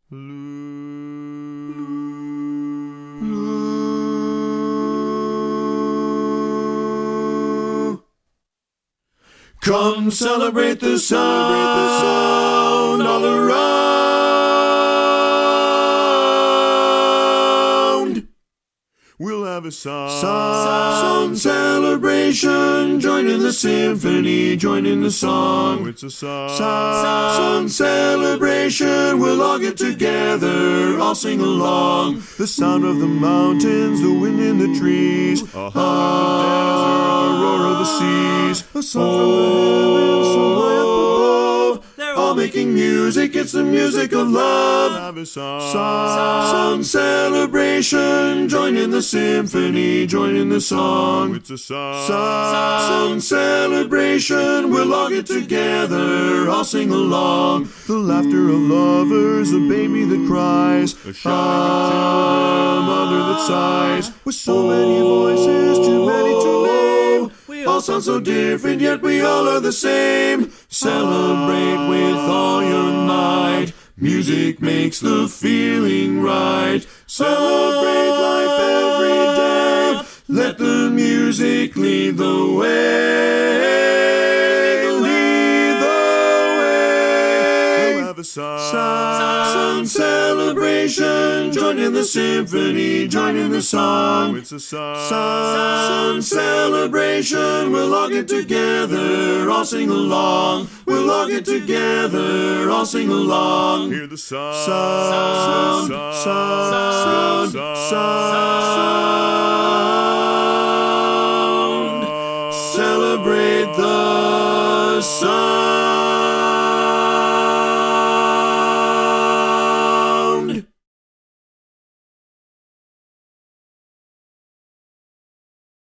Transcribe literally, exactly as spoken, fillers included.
Come celebrate the sound all around. We'll have a sound, sound celebration. Join in the symphony, join in the song. It's a sound, sound celebration. We'll all get together, all sing along. The sound of the mountains, the wind in the trees, a hum of the desert, the roar of the seas. A song from the heavens, so high up above. They're all making music, it's the music of love. Have a sound, sound celebration. Join in the symphony, join in the song. It's a sound, sound celebration. We'll all get together, all sing along. The laughter of lovers, a baby that cries, a shouting of children, a mother that sighs. With so many voices, too many to name. We all sound so different, yet we all are the same. Celebrate with all your might. Music makes the feeling right. Celebrate life every day. Let the music lead the way. Lead the way. We'll have a sound, sound celebration. Join in the symphony, join in the song. It's a sound, sound celebration. We'll all get together, all sing along. We'll all get together, all sing along. Hear the sound, sound, sound, sound, sound. Celebrate the sound.